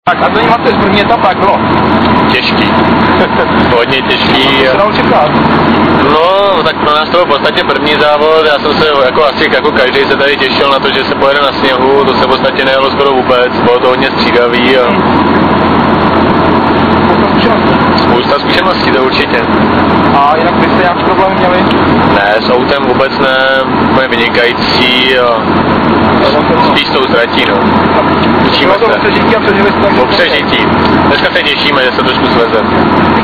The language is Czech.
Tak a to máte z první etapa, jak bylo? Těžký. Hodně těžký. Co se dalo čekat? No, tak pro nás to byl v podstatě první závod. Já jsem se jako každý se tady těšil na to, že se pojede na sněhu. To se v podstatě nejelo skoro vůbec. Bylo to hodně střídavý. Spousta zkušeností, to určitě. A jinak byste nějaký problém měli? Ne, s autem vůbec ne, úplně vynikající a spíš tou ztratí, no. Učíme se. Přežití a přežili jste? Po přežití. Dneska se těšíme, že se trošku svezeme.